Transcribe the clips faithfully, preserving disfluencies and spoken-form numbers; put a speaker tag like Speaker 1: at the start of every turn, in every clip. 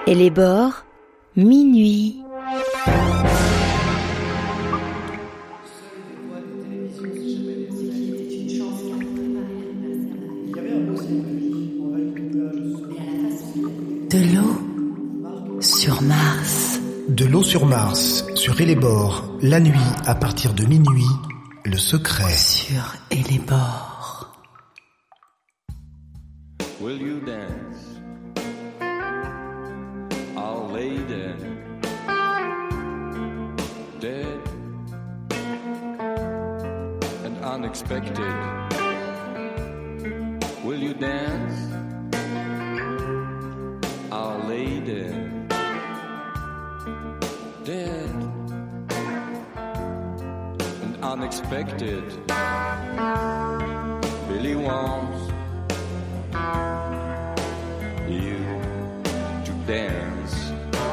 Speaker 1: et les bords, minuit. De l'eau sur Mars.
Speaker 2: De l'eau sur Mars, sur Hellebore, la nuit à partir de minuit, le secret.
Speaker 1: Sur Hellebore.
Speaker 3: Will you dance, our lady, dead and unexpected? Will you dance, our lady, dead and unexpected? Billy wants you to dance.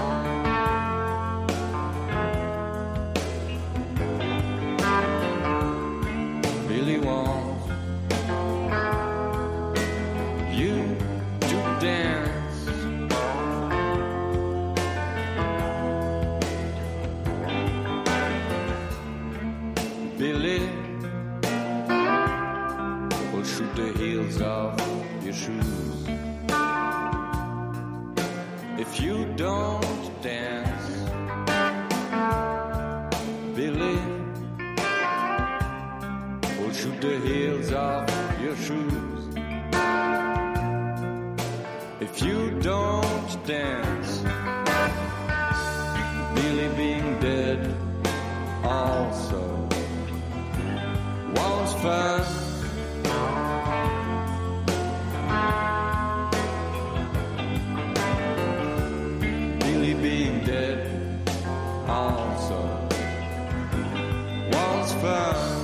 Speaker 3: Billy wants you to dance. Billy will shoot the heels off your shoes if you don't dance. Billy will shoot the heels off your shoes if you don't dance. Billy being dead also wants fun. Being dead also wants fun.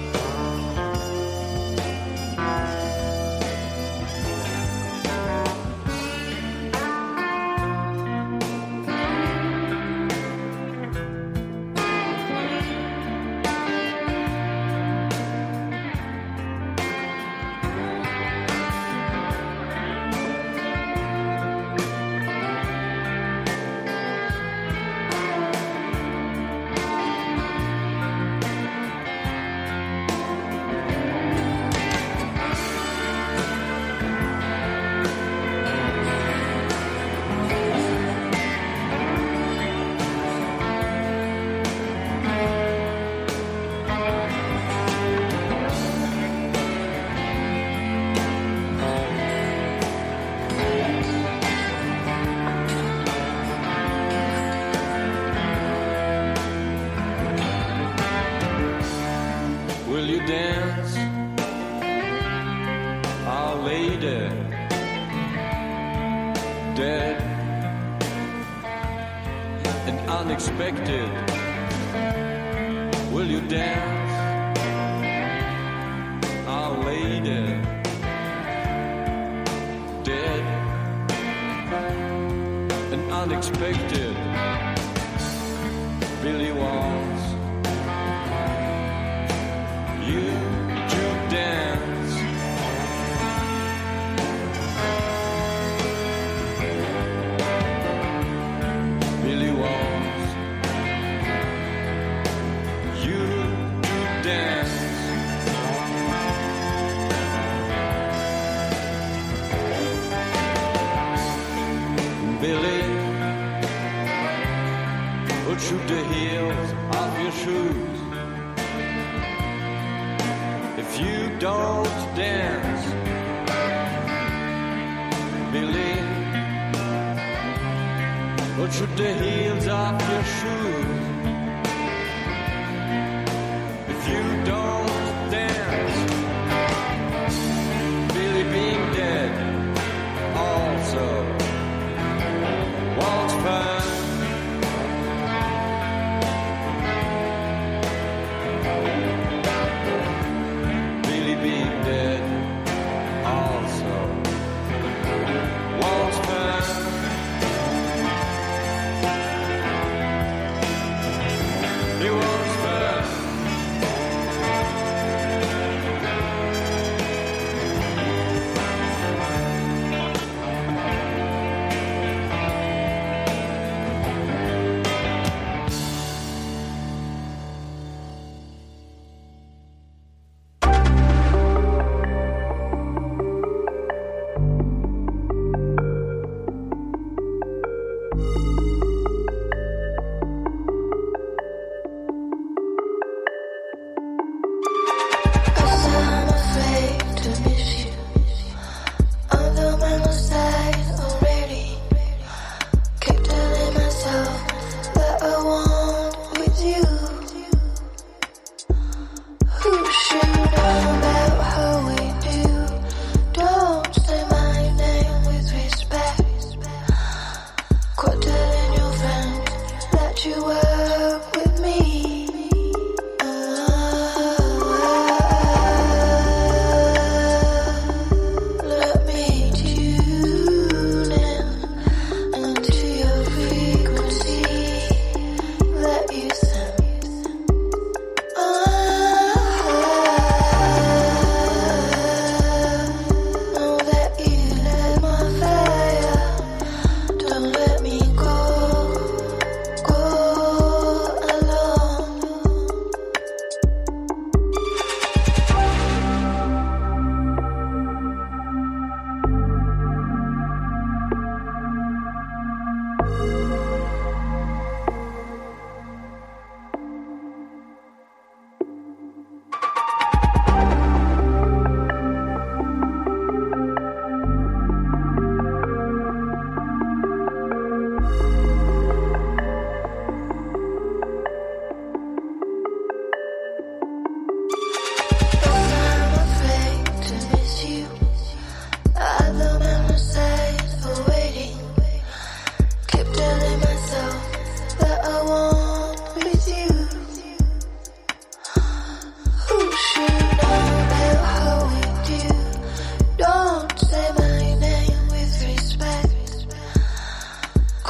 Speaker 3: Will you dance, our lady, dead and unexpected? Will you dance, our lady, dead and unexpected? Billy wants you to dance. Billy wants you to dance. Billy will shoot the heels off your shoes if you don't dance. Billy will shoot the heels off your shoes if you don't dance. Billy being dead also wants fun. Being dead also wants fun. He wants fun.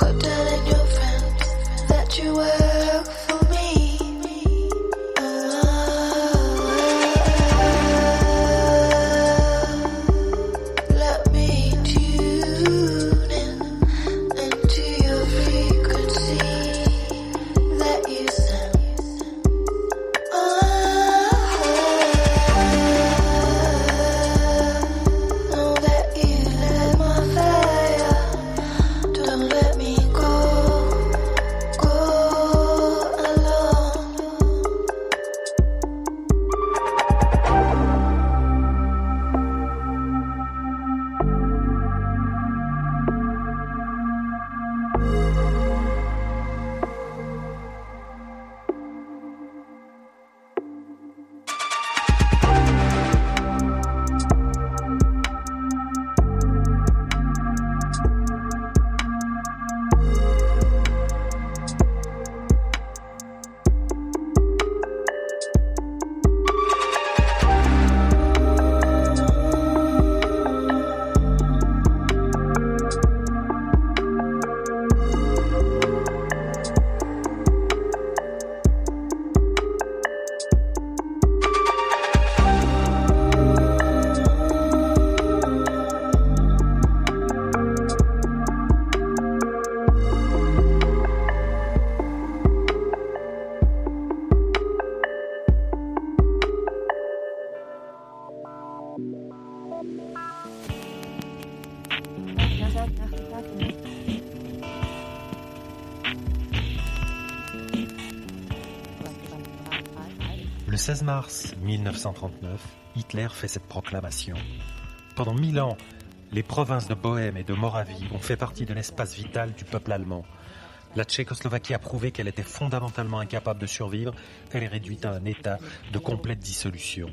Speaker 4: Le seize mars mille neuf cent trente-neuf, Hitler fait cette proclamation. Pendant mille ans, les provinces de Bohême et de Moravie ont fait partie de l'espace vital du peuple allemand. La Tchécoslovaquie a prouvé qu'elle était fondamentalement incapable de survivre, elle est réduite à un état de complète dissolution.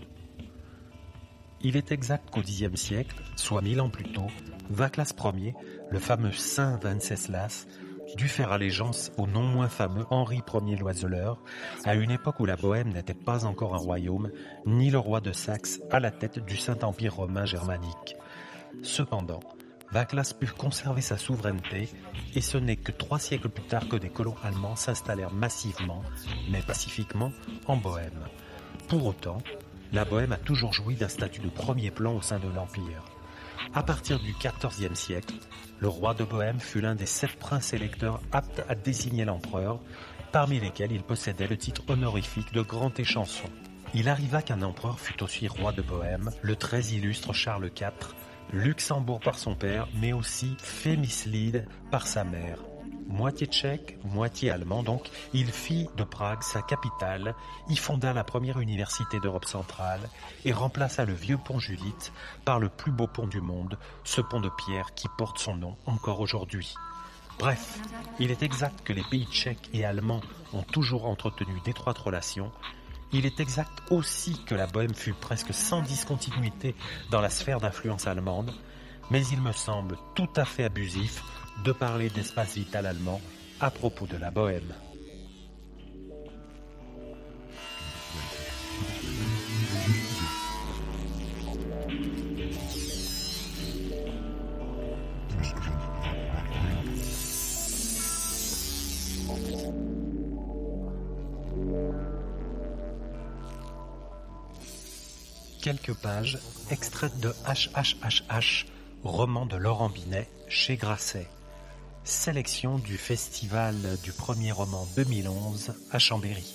Speaker 4: Il est exact qu'au Xe siècle, soit mille ans plus tôt, Václav Ier, le fameux saint Venceslas, dut faire allégeance au non moins fameux Henri Ier l'Oiseleur, à une époque où la Bohême n'était pas encore un royaume, ni le roi de Saxe à la tête du Saint-Empire romain germanique. Cependant, Václav put conserver sa souveraineté, et ce n'est que trois siècles plus tard que des colons allemands s'installèrent massivement, mais pacifiquement, en Bohême. Pour autant, la Bohême a toujours joui d'un statut de premier plan au sein de l'Empire. À partir du quatorzième siècle, le roi de Bohême fut l'un des sept princes électeurs aptes à désigner l'empereur, parmi lesquels il possédait le titre honorifique de grand échanson. Il arriva qu'un empereur fut aussi roi de Bohême, le très illustre Charles quatre, Luxembourg par son père, mais aussi Fémislide par sa mère. Moitié tchèque, moitié allemand donc, il fit de Prague sa capitale, y fonda la première université d'Europe centrale et remplaça le vieux pont Judith par le plus beau pont du monde, ce pont de pierre qui porte son nom encore aujourd'hui. Bref, il est exact que les pays tchèques et allemands ont toujours entretenu d'étroites relations. Il est exact aussi que la Bohême fut presque sans discontinuité dans la sphère d'influence allemande, mais il me semble tout à fait abusif de parler d'espace vital allemand à propos de la Bohême. Quelques pages extraites de H H H H, roman de Laurent Binet, chez Grasset. Sélection du Festival du premier roman deux mille onze à Chambéry.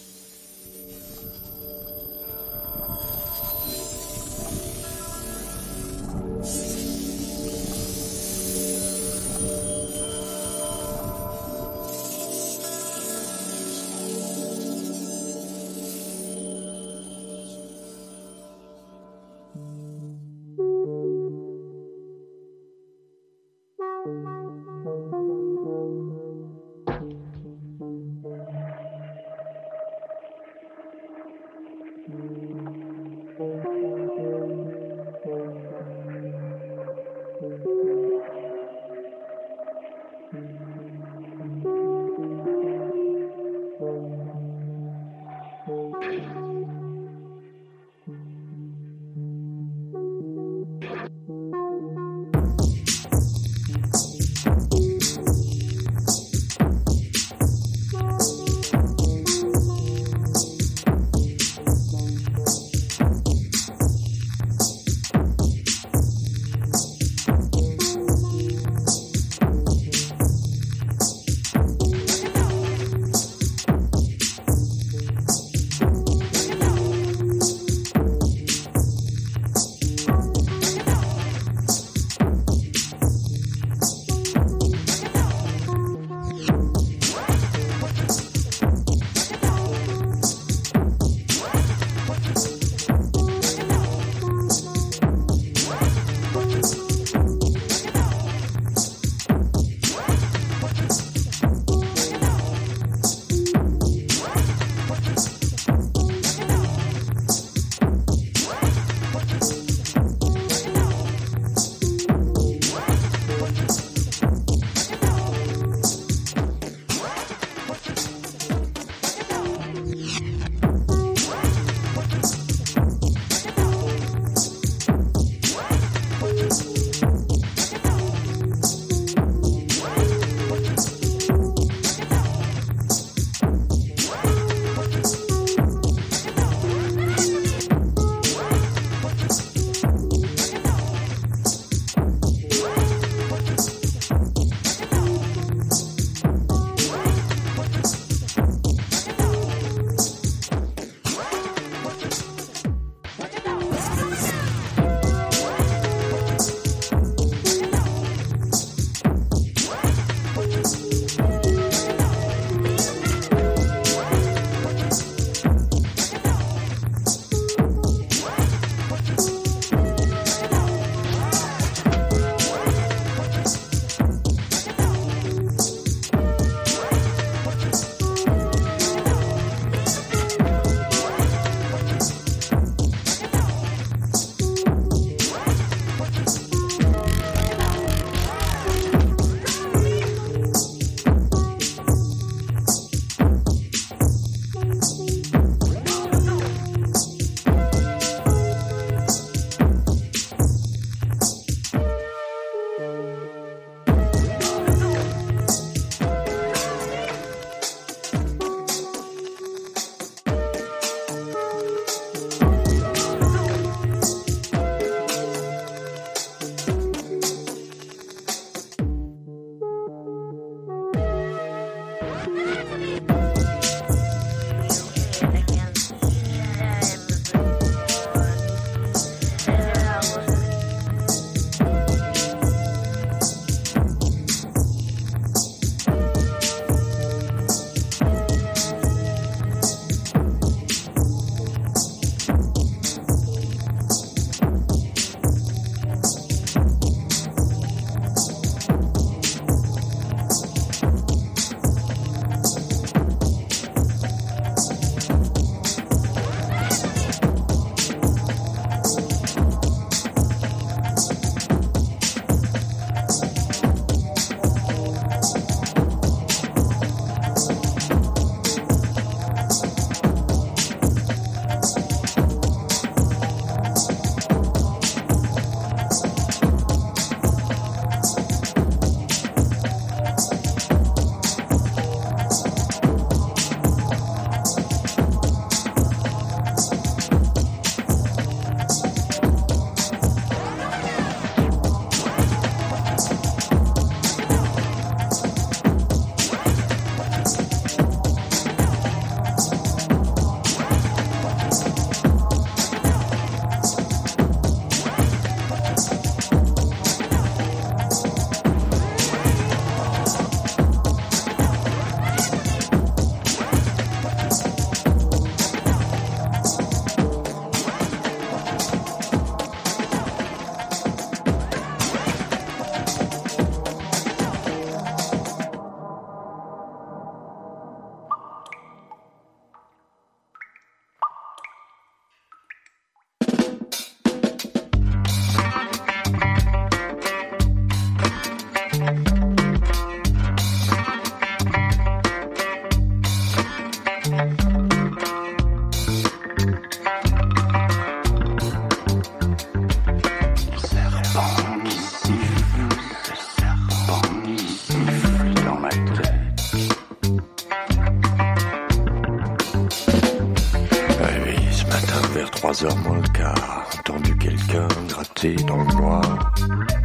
Speaker 5: trois heures moins le quart, entendu quelqu'un gratter dans le noir.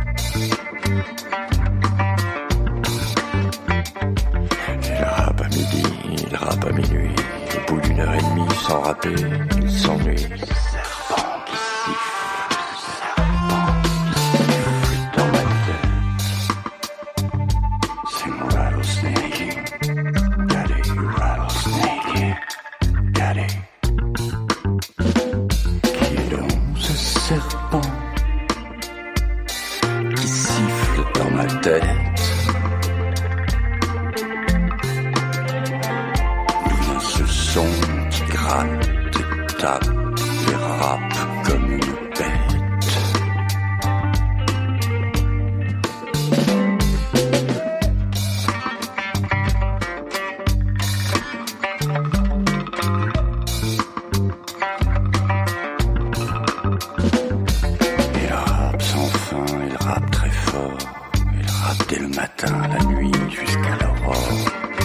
Speaker 5: Il rappe à midi, il rappe à minuit. Au bout d'une heure et demie, sans rapper, il s'ennuie. Serpent qui siffle, serpent qui siffle dans ma tête. C'est mon rattlesnake. Got it, rattlesnake. Got it. Qui est donc ce serpent qui siffle dans ma tête? Qui gratte et tape et rappe comme une bête. Il rappe sans fin, il rappe très fort. Il rappe dès le matin, la nuit, jusqu'à l'aurore.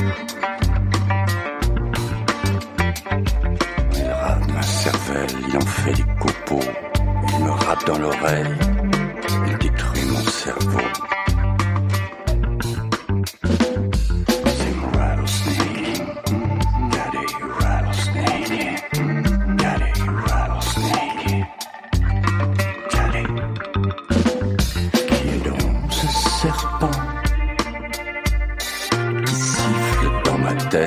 Speaker 5: Il en fait des copeaux, il me rappe dans l'oreille, il détruit mon cerveau. C'est mon rattlesnake, got it, rattlesnake, got it, rattlesnake, got it. Qui est donc ce serpent qui siffle dans ma tête?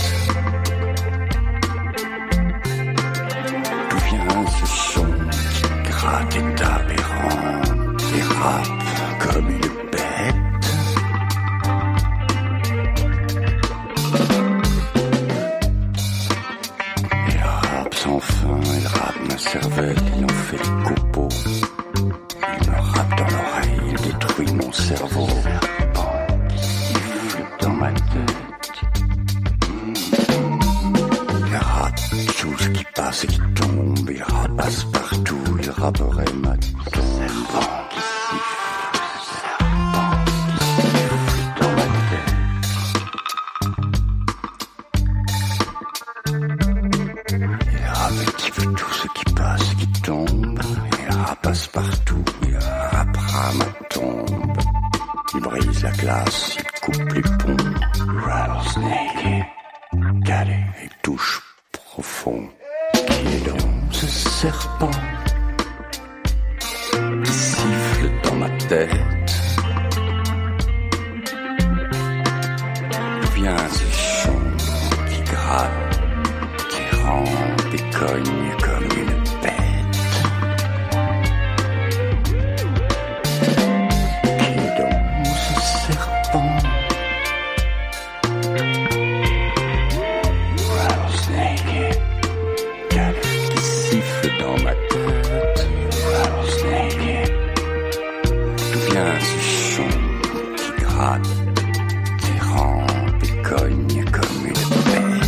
Speaker 5: Et tape et rampe et rappe comme une bête. Il rappe sans fin, il rappe ma cervelle, il en fait des copeaux. Il me rappe dans l'oreille, il détruit mon cerveau. Serpent qui siffle dans ma tête. Il rappe tout ce qui passe et qui tombe, il rapasse partout. Il rapperait ma tombe. Serpent qui siffle, serpent qui siffle dans ma tête. Il rappe qui veut tout ce qui passe, qui tombe. Il rapasse partout, il rappera ma tombe. Il brise la glace, il coupe les ponts. Rattlesnake, got it, il touche profond. Qui est donc ce serpent qui siffle dans ma tête? D'où vient ce son qui gratte, qui rampe et cogne comme une bête? Qui est donc ce serpent? Rattlesnake, qui siffle dans ma tête? Rattlesnake. D'où vient ce son qui gratte, qui rampe et cogne comme une bête?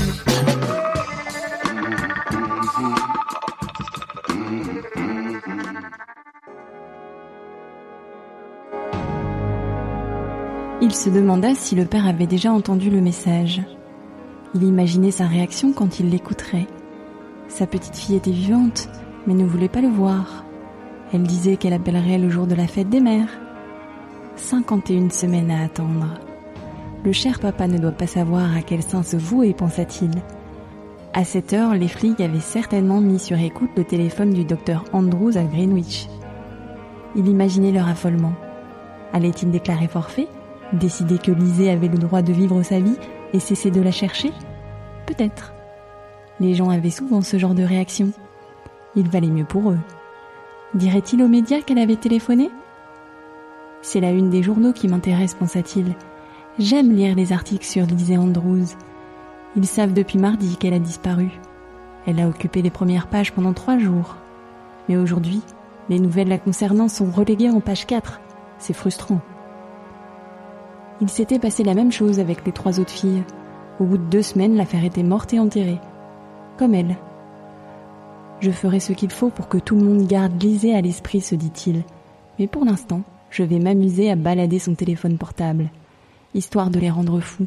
Speaker 6: Il se demanda si le père avait déjà entendu le message. Il imaginait sa réaction quand il l'écouterait. Sa petite fille était vivante, mais ne voulait pas le voir. Elle disait qu'elle appellerait le jour de la fête des mères. cinquante et une semaines à attendre. Le cher papa ne doit pas savoir à quel sein se vouer, pensa-t-il. À cette heure, les flics avaient certainement mis sur écoute le téléphone du docteur Andrews à Greenwich. Il imaginait leur affolement. Allait-il déclarer forfait, décider que Lizzie avait le droit de vivre sa vie et cesser de la chercher? Peut-être. Les gens avaient souvent ce genre de réaction. Il valait mieux pour eux. Dirait-il aux médias qu'elle avait téléphoné? C'est la une des journaux qui m'intéresse, pensa-t-il. J'aime lire les articles sur Lizzie Andrews. Ils savent depuis mardi qu'elle a disparu. Elle a occupé les premières pages pendant trois jours. Mais aujourd'hui, les nouvelles la concernant sont reléguées en page quatre. C'est frustrant. Il s'était passé la même chose avec les trois autres filles. Au bout de deux semaines, l'affaire était morte et enterrée. Comme elle. Je ferai ce qu'il faut pour que tout le monde garde Lizzie à l'esprit, se dit-il. Mais pour l'instant, je vais m'amuser à balader son téléphone portable, histoire de les rendre fous.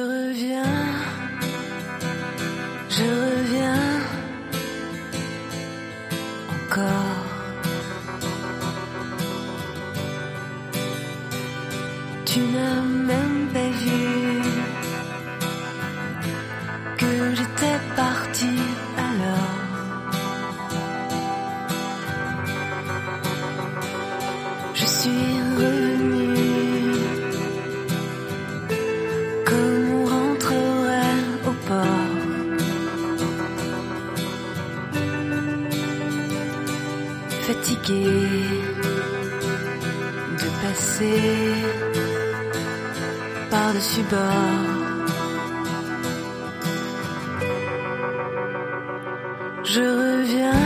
Speaker 1: reviens, je reviens encore. Tu n'as même pas vu que j'étais partie alors. Je suis revenue comme on rentrerait au port. Fatiguée de passer par-dessus bord. Je reviens,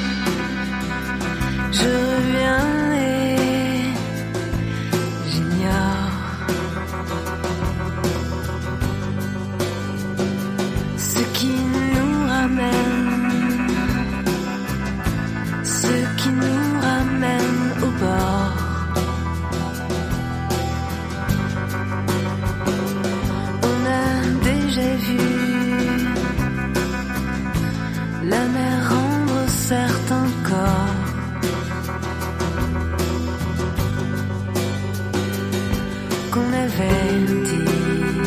Speaker 1: je reviens et j'ignore ce qui nous ramène, ce qui nous ramène au bord. J'ai vu la mer rendre certains corps. Qu'on avait dit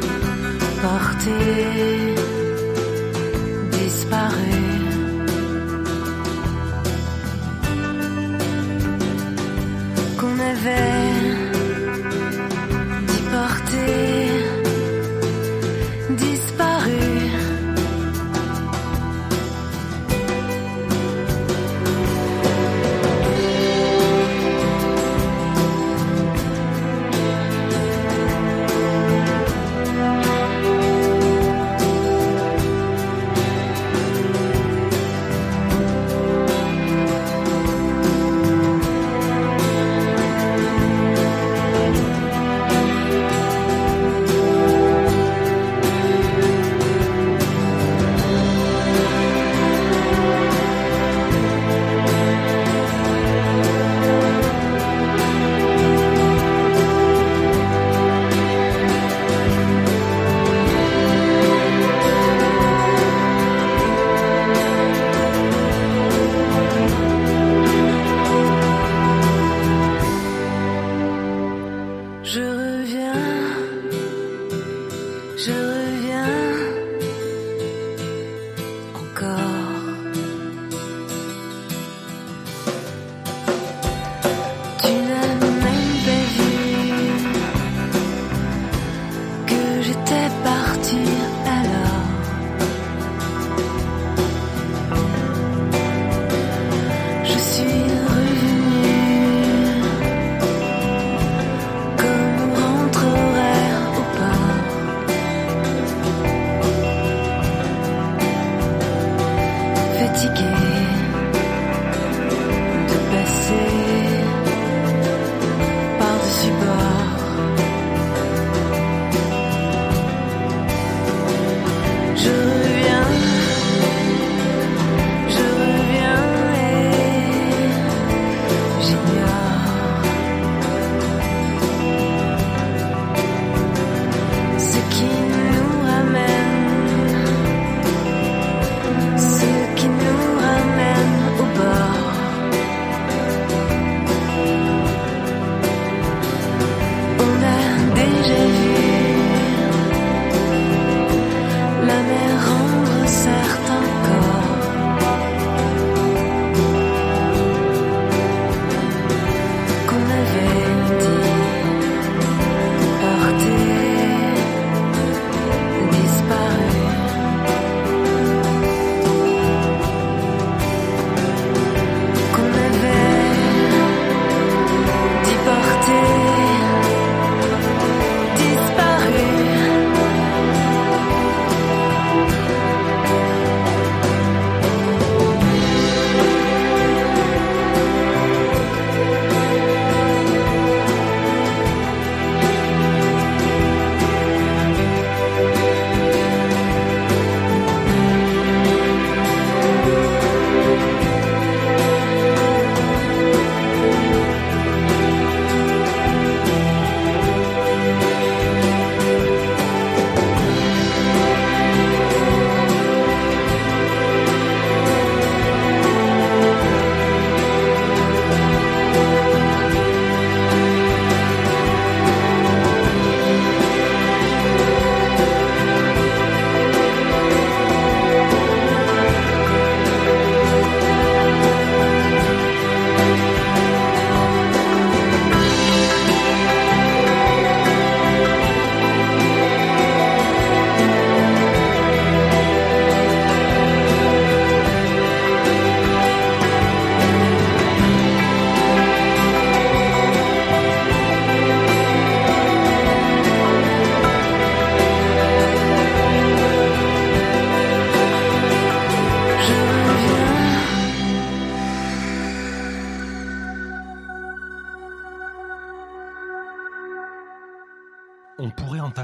Speaker 1: porter, disparu. Qu'on avait dit porter, disparu. Je reviens, je reviens encore. Tu n'as même pas vu que j'étais partie alors. Je suis revenue comme on rentrerait au port. Fatiguée de passer par-dessus bord.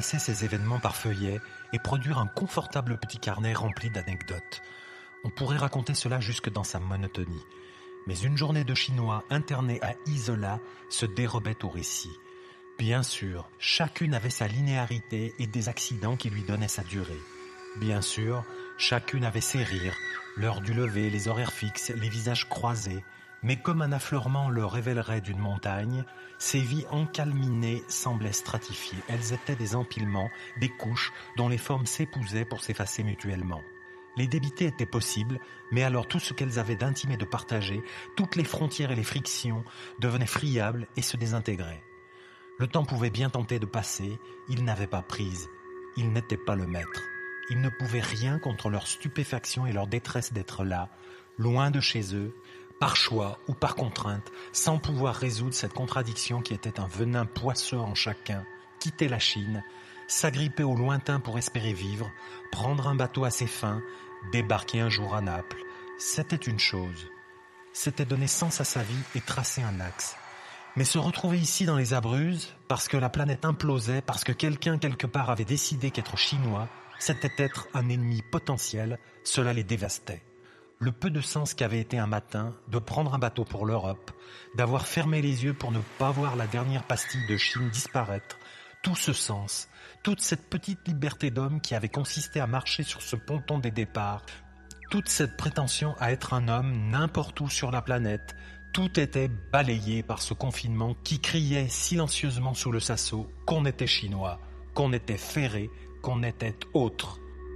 Speaker 4: effacer ces événements par feuillet et produire un confortable petit carnet rempli d'anecdotes. On pourrait raconter cela jusque dans sa monotonie. Mais une journée de Chinois internés à Isola se dérobait au récit. Bien sûr, chacune avait sa linéarité et des accidents qui lui donnaient sa durée. Bien sûr, chacune avait ses rires, l'heure du lever, les horaires fixes, les visages croisés. Mais comme un affleurement le révélerait d'une montagne, ces vies encalminées semblaient stratifiées. Elles étaient des empilements, des couches dont les formes s'épousaient pour s'effacer mutuellement. Les débiter était possible, mais alors tout ce qu'elles avaient d'intime et de partagé, toutes les frontières et les frictions devenaient friables et se désintégraient. Le temps pouvait bien tenter de passer, ils n'avaient pas prise, ils n'étaient pas le maître. Ils ne pouvaient rien contre leur stupéfaction et leur détresse d'être là, loin de chez eux, par choix ou par contrainte, sans pouvoir résoudre cette contradiction qui était un venin poisseux en chacun, quitter la Chine, s'agripper au lointain pour espérer vivre, prendre un bateau à ses fins, débarquer un jour à Naples. C'était une chose. C'était donner sens à sa vie et tracer un axe. Mais se retrouver ici dans les Abruzzes, parce que la planète implosait, parce que quelqu'un quelque part avait décidé qu'être chinois, c'était être un ennemi potentiel, cela les dévastait. Le peu de sens qu'avait été un matin de prendre un bateau pour l'Europe, d'avoir fermé les yeux pour ne pas voir la dernière pastille de Chine disparaître, tout ce sens, toute cette petite liberté d'homme qui avait consisté à marcher sur ce ponton des départs, toute cette prétention à être un homme n'importe où sur la planète, tout était balayé par ce confinement qui criait silencieusement sous le sasseau qu'on était chinois, qu'on était ferré, qu'on était autre.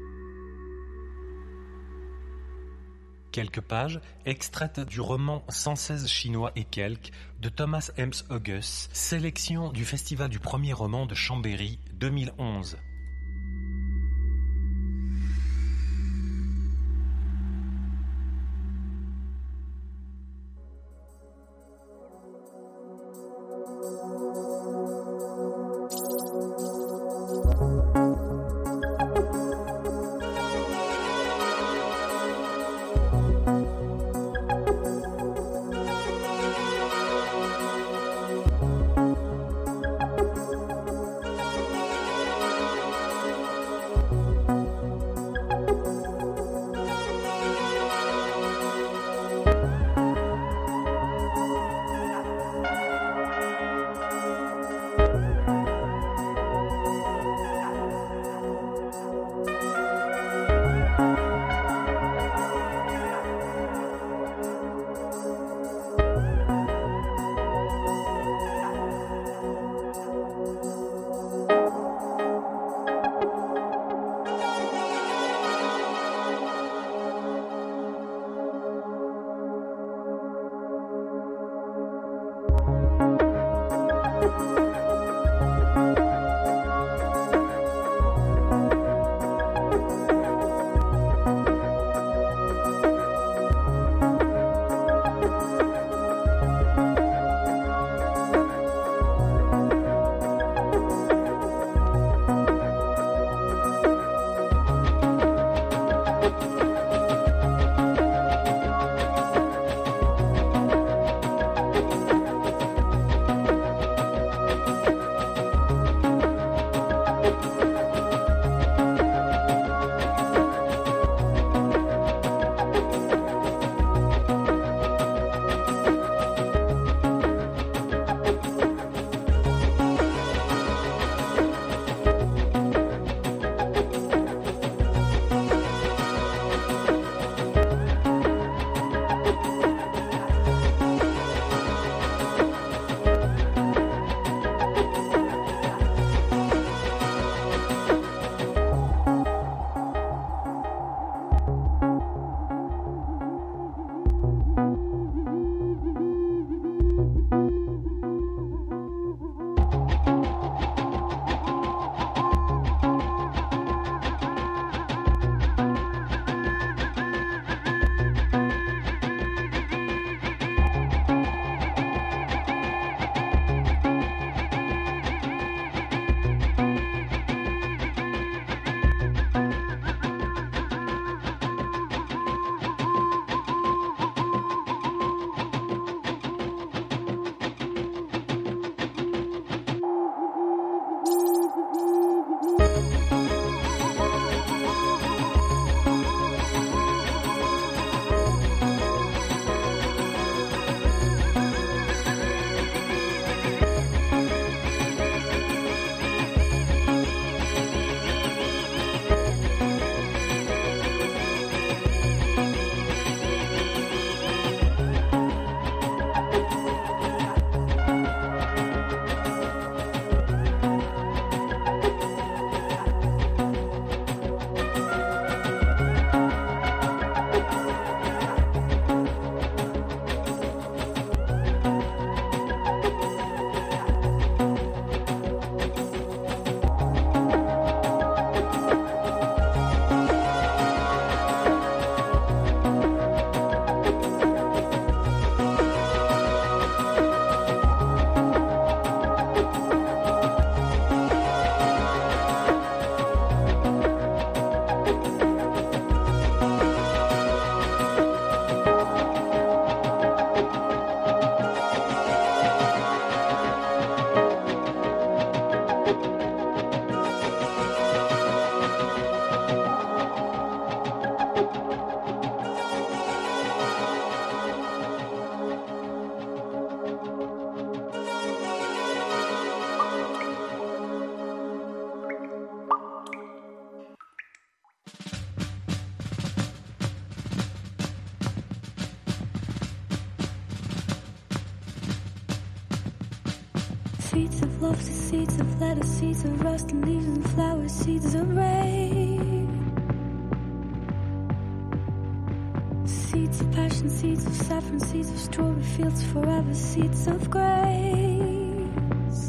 Speaker 4: Quelques pages extraites du roman cent seize chinois et quelques de Thomas Hems Hughes, sélection du Festival du premier roman de Chambéry deux mille onze.
Speaker 1: Seeds of love, seeds of lettuce, seeds of rust and leaves and flowers, seeds of rain. Seeds of passion, seeds of saffron, seeds of strawberry fields forever, seeds of grace.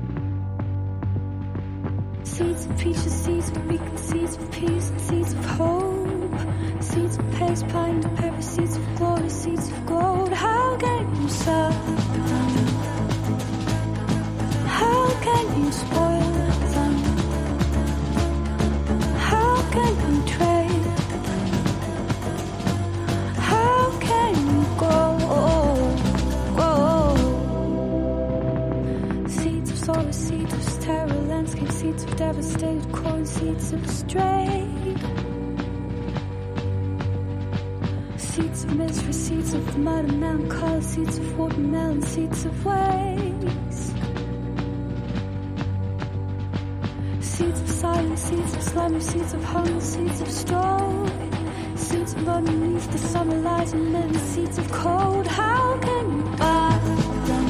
Speaker 1: Seeds of peaches, seeds of beacon, seeds of peace and seeds of hope. Seeds of pace, pine, and pepper, seeds of glory, seeds of gold. How can you sow them? How can you spoil them? How can you trade them? How can you grow, grow? Seeds of sorrow, seeds of sterile landscape, seeds of devastated corn, seeds of stray. Seeds of misery, seeds of mud and melancholy, seeds of watermelon, seeds of waste. Seeds of silence, seeds of slumber, seeds of hunger, seeds of straw. Seeds of underneath the summer light and many seeds of cold. How can you buy them?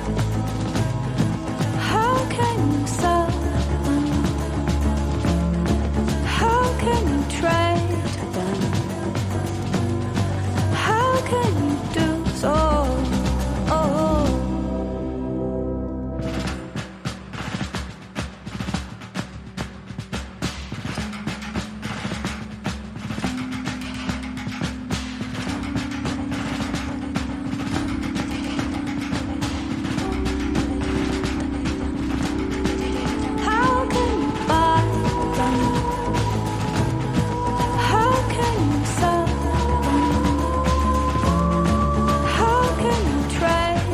Speaker 1: How can you sell them? How can you trade them? How can you do so? Oh. How can you buy them? How can you sell them? How can you trade?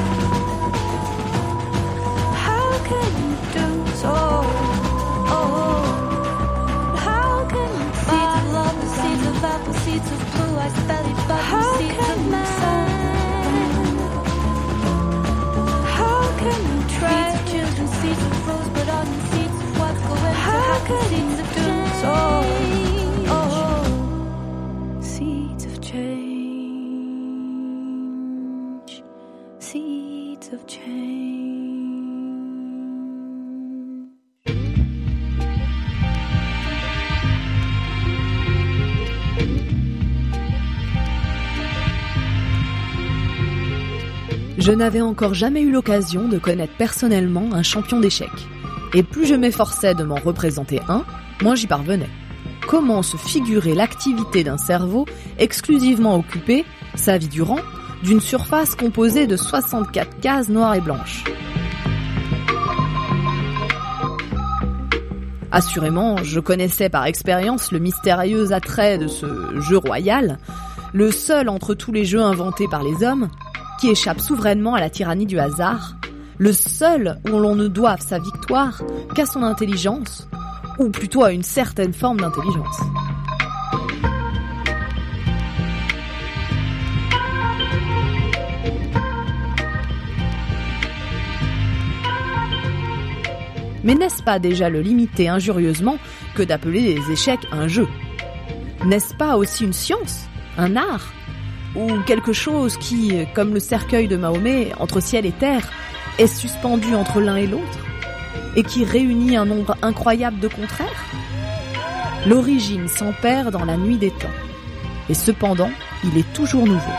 Speaker 1: How can you do so? Oh, how can you seeds of love, seeds of apple, seeds of blue eyes, belly button, seeds of man? How can you trade? Seeds of children, seeds of rosebud onion, seeds of what's going to happen, seeds of doom, so oh, seeds of change, seeds of change.
Speaker 7: Je n'avais encore jamais eu l'occasion de connaître personnellement un champion d'échecs. Et plus je m'efforçais de m'en représenter un, moins j'y parvenais. Comment se figurer l'activité d'un cerveau exclusivement occupé, sa vie durant, d'une surface composée de soixante-quatre cases noires et blanches? Assurément, je connaissais par expérience le mystérieux attrait de ce jeu royal, le seul entre tous les jeux inventés par les hommes, qui échappe souverainement à la tyrannie du hasard, le seul où l'on ne doive sa victoire qu'à son intelligence, ou plutôt à une certaine forme d'intelligence. Mais n'est-ce pas déjà le limiter injurieusement que d'appeler les échecs un jeu? N'est-ce pas aussi une science, un art, ou quelque chose qui, comme le cercueil de Mahomet, entre ciel et terre, est suspendu entre l'un et l'autre, et qui réunit un nombre incroyable de contraires? L'origine s'en perd dans la nuit des temps, et cependant, il est toujours nouveau.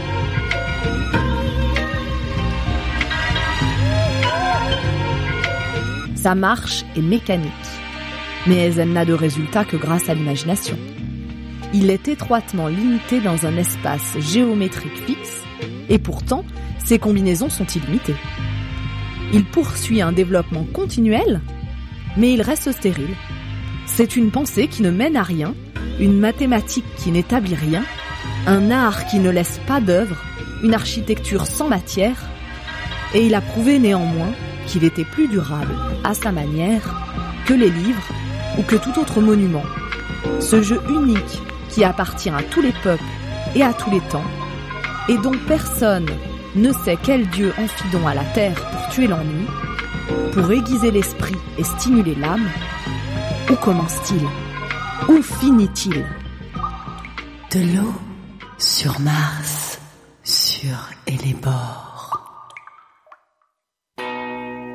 Speaker 7: Sa marche est mécanique, mais elle n'a de résultat que grâce à l'imagination. Il est étroitement limité dans un espace géométrique fixe, et pourtant, ses combinaisons sont illimitées. Il poursuit un développement continuel, mais il reste stérile. C'est une pensée qui ne mène à rien, une mathématique qui n'établit rien, un art qui ne laisse pas d'œuvre, une architecture sans matière, et il a prouvé néanmoins qu'il était plus durable, à sa manière, que les livres ou que tout autre monument. Ce jeu unique qui appartient à tous les peuples et à tous les temps, et dont personne ne sait quel dieu enfidon à la terre pour tuer l'ennui, pour aiguiser l'esprit et stimuler l'âme. Où commence-t-il? Où finit-il?
Speaker 8: De l'eau sur Mars, sur Elébor.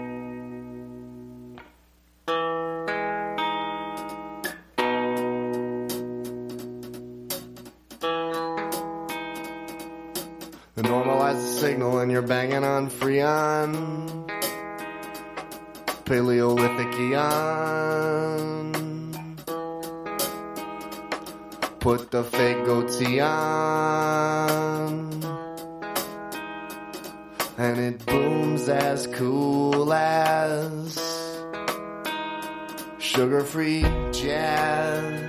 Speaker 9: signal and you're banging on Freon. Paleolithic eon. Put the fake goatee on, and it booms as cool as sugar-free jazz.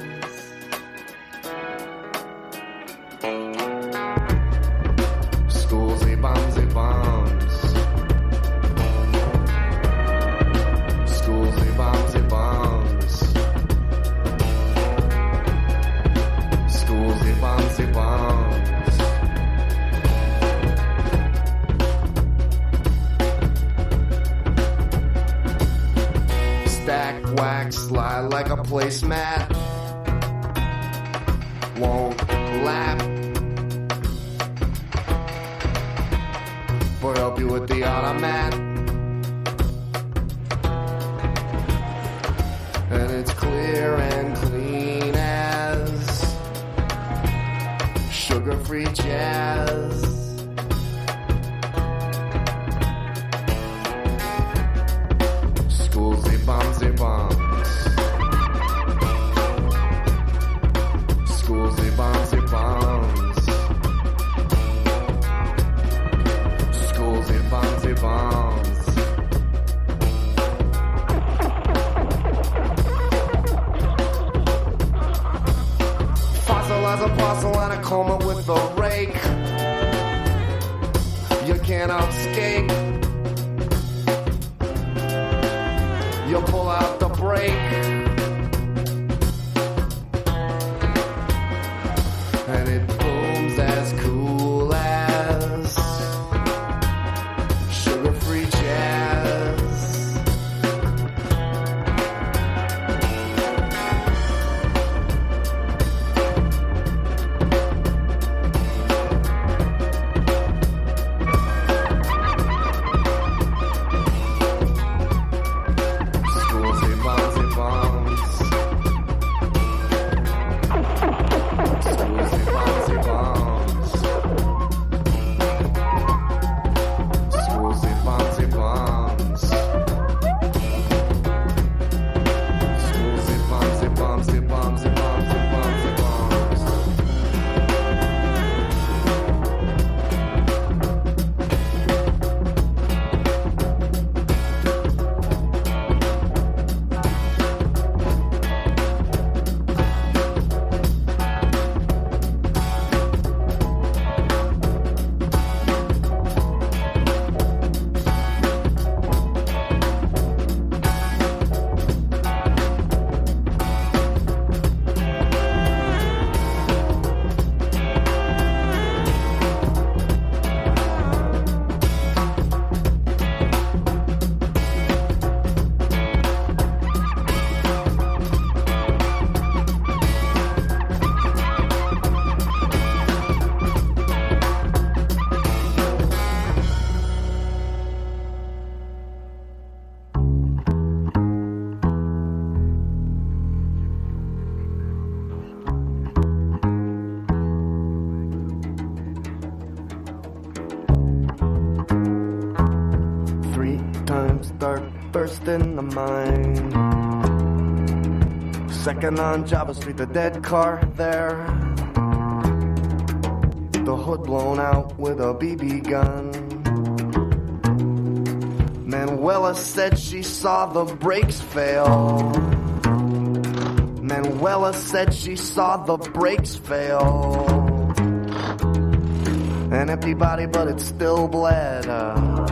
Speaker 9: Schools, they bombs, they bombs. Schools, they bombs, they bombs. Schools, they bombs, they bombs. Stack wax, lie like a placemat. Won't lap, but help you with the automat. And it's clear and clean as sugar-free jazz. Schools, they bombs, they bombs. Schools, they bombs, they bombs. Schools, they bombs, they bombs. Fossil as a fossil and a coma with a rake. You can't escape. You pull out the brake, and it booms as cool as sugar-free jazz. Schools, they bombs, they bombs. Schools, they bombs, they bombs. Schools, they bombs, they bombs. Schools, they bombs, they bombs, they bombs, they bombs, they bombs, they bombs. Three times start burst in the mind. Second on Java Street, the dead car there. The hood blown out with a B B gun. Manuela said she saw the brakes fail. Manuela said she saw the brakes fail. An empty body, but it still bled. Uh,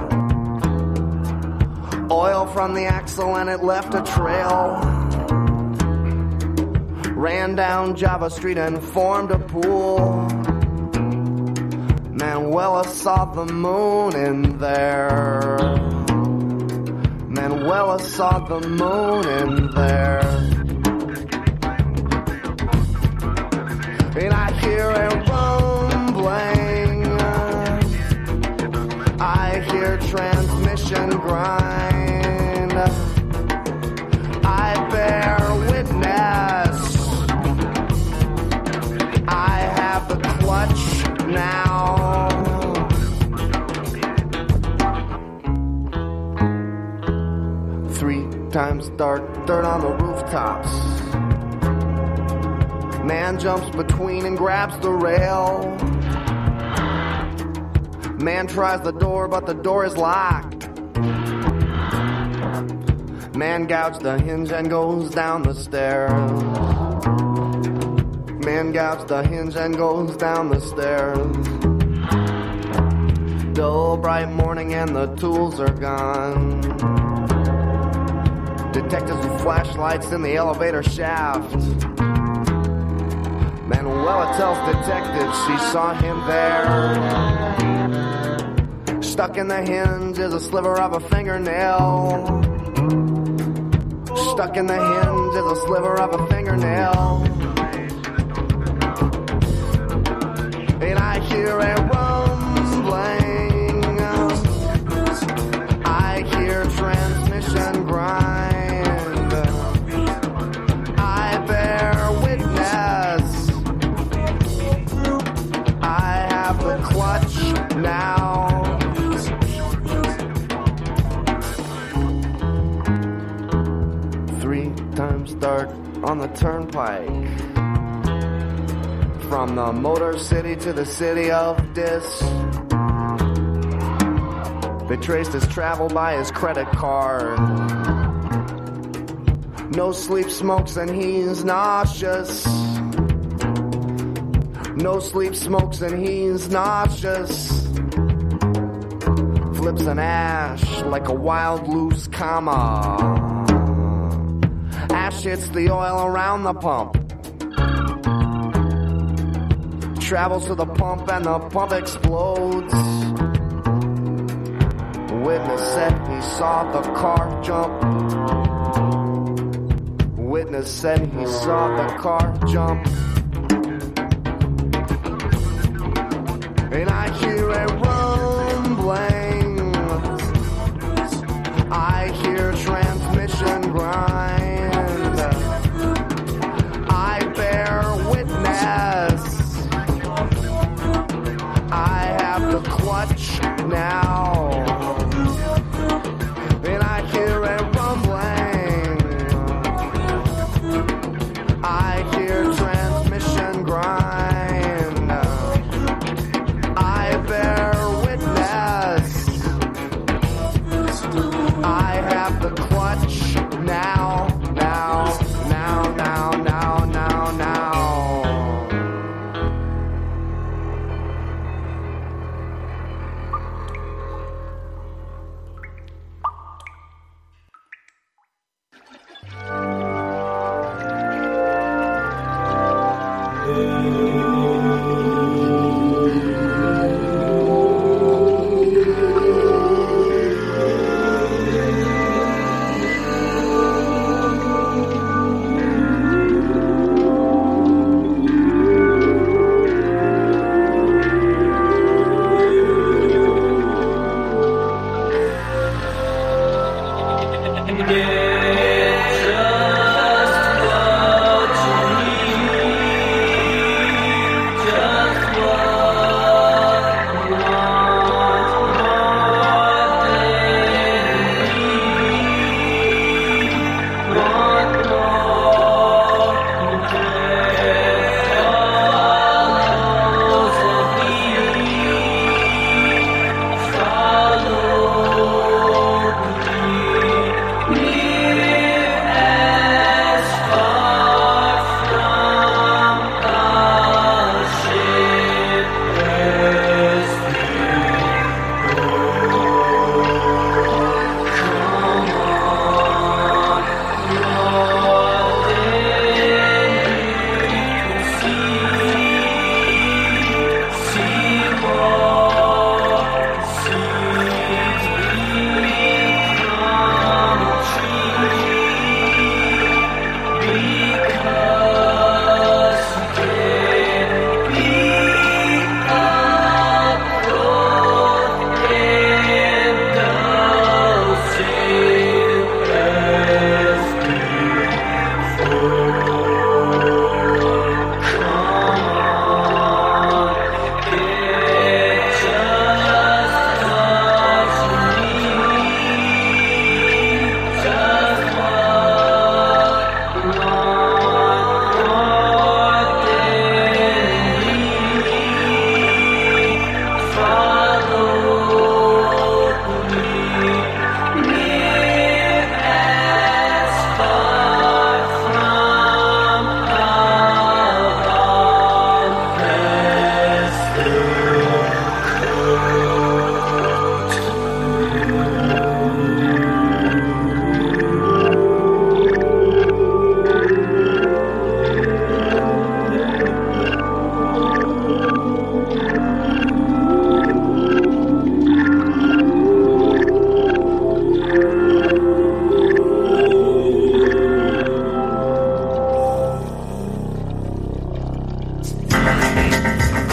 Speaker 9: oil from the axle and it left a trail. Ran down Java Street and formed a pool. Manuela saw the moon in there. Manuela saw the moon in there. And I hear a rumbling. I hear transmission grind. I bear witness. I have the clutch now. dark, dirt on the rooftops. Man jumps between and grabs the rail. Man tries the door, but the door is locked. Man gouges the hinge and goes down the stairs. Man gouges the hinge and goes down the stairs. Dull, bright morning and the tools are gone. Detectives with flashlights in the elevator shaft. Manuela tells detectives she saw him there. Stuck in the hinge is a sliver of a fingernail. Stuck in the hinge is a sliver of a fingernail. And I hear a rumbling. I hear transmission grind. I bear witness. I have the clutch now. Three times start on the turnpike. From the Motor City to the city of Dis. They traced his travel by his credit card. No sleep, smokes, and he's nauseous. No sleep, smokes, and he's nauseous. Flips an ash like a wild loose comma. Ash hits the oil around the pump. Travels to the pump and the pump explodes. Witness said he saw the car jump. Witness said he saw the car jump. And I hear a rumbling. I hear transmission grind. I bear witness. I have the clutch now. And I hear a rumbling. I hear transmission grind. I bear witness. I have the clutch now, now, now, now, now, now, now.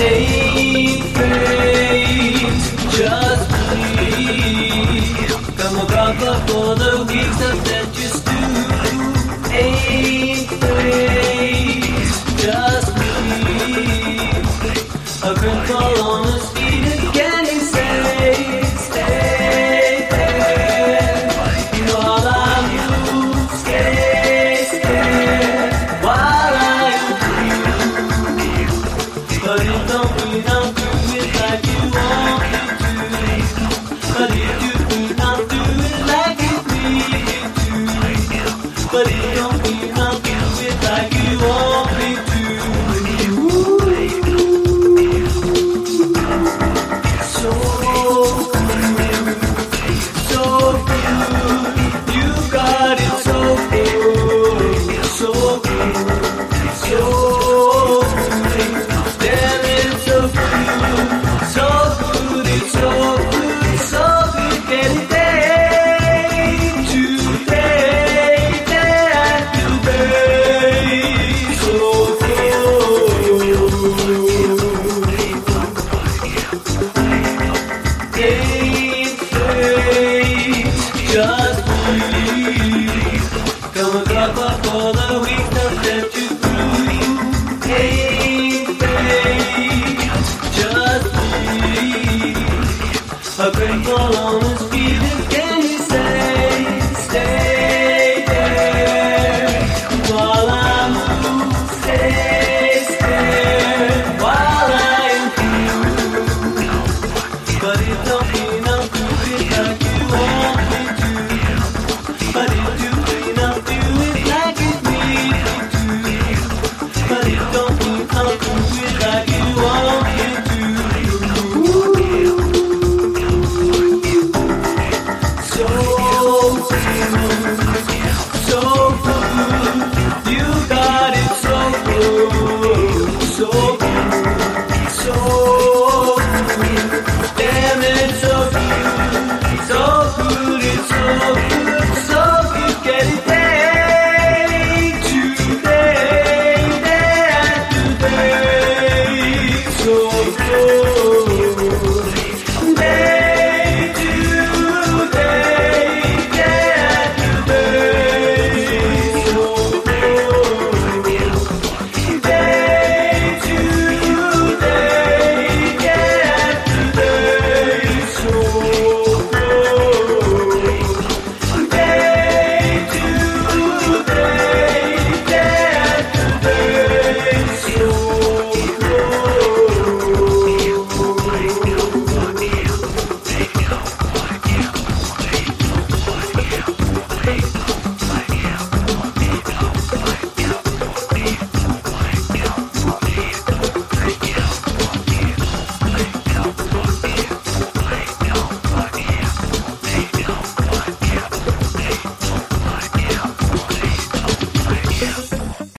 Speaker 10: day.